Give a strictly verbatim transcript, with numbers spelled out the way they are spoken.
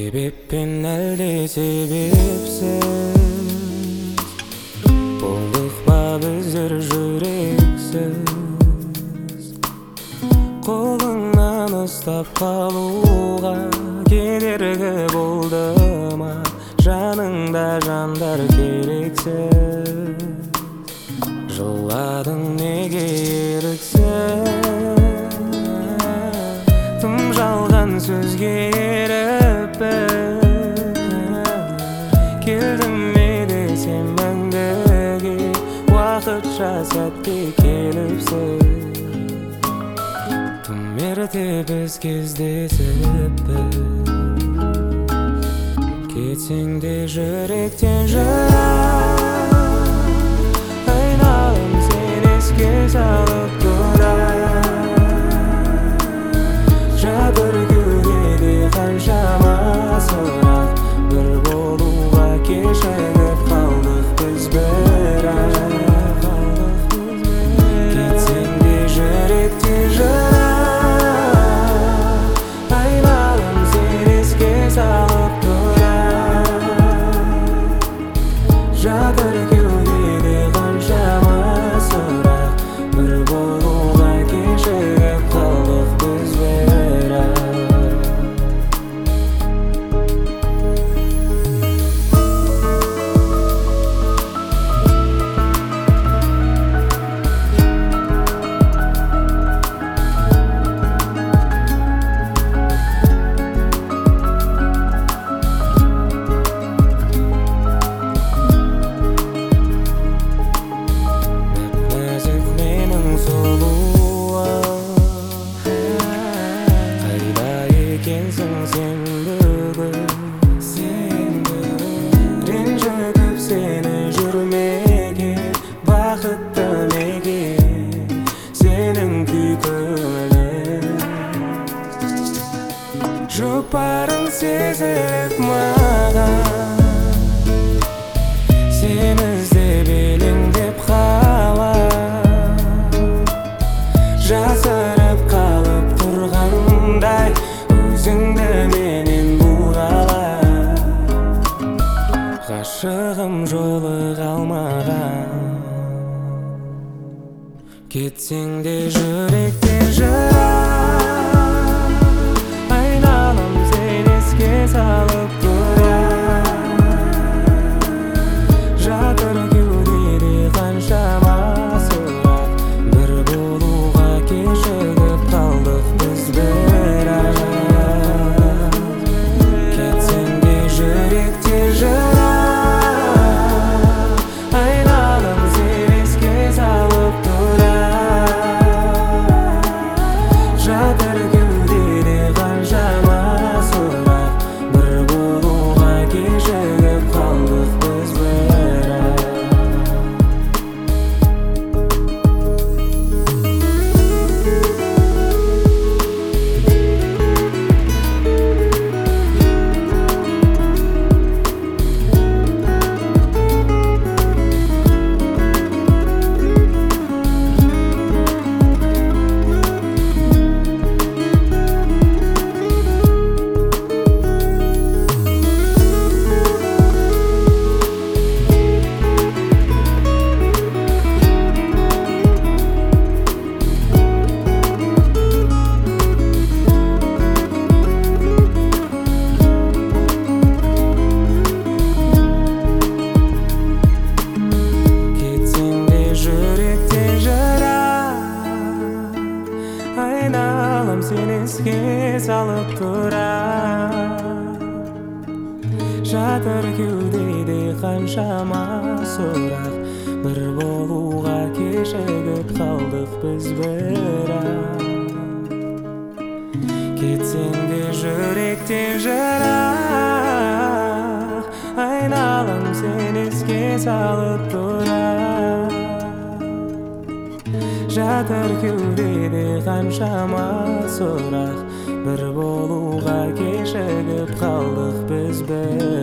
Себеппен әлде себепсіз болдық па біздер жүрексіз, қолыңнан ұстап қалуға кедергі болды ма? Жаныңда жандар керексіз, жыладың неге еріксіз, тым жалған сөзге еріп келдім ме десем мәңгіге, уақытша сәтке келіпсіз, тым ерте біз кездесіппіз. Кетсең де жүректен жырақ, айналам сен еске салып тұрар. Жатыр кеудеде қаншама сұрақ, бір болуға кешігіп қалдық біз бірақ. Кетсең де жүректен жырақ, айналам сен еске салып тұрар. Жатыр кеудеде қаншама сұрақ, бір болуға кешігіп қалдық біз бірақ. Сен бүгін ренжігіп сені жүрмеге, бақытты неге сенің күйкілің, жұпарың сезіп маған, сені іздеп елеңдеп қалам, жасырып қалып тұрғандай өзіңді менен бұғалап. Ғашығым жолыға алмаған, кетсең де жүректен жырақ, айналам сен еске салып тұрар. Жатыр кеудеде қаншама сұрақ, бір болуға кешігіп қалдық біз бірақ. Айналам сен еске салып тұрар. Жатыр кеудеде қаншама сұрақ, бір болуға кешігіп қалдық біз бірақ. Айналам сен еске салып тұрар. Жатыр кеудеде қаншама сұрақ, бір болуға кешігіп қалдық біз бірақ. Кетсең де жүректен жырақ, айналам сен еске салып тұрар. Жатыр кеудеде қаншама сұрақ, бір болуға кешігіп қалдық біз бір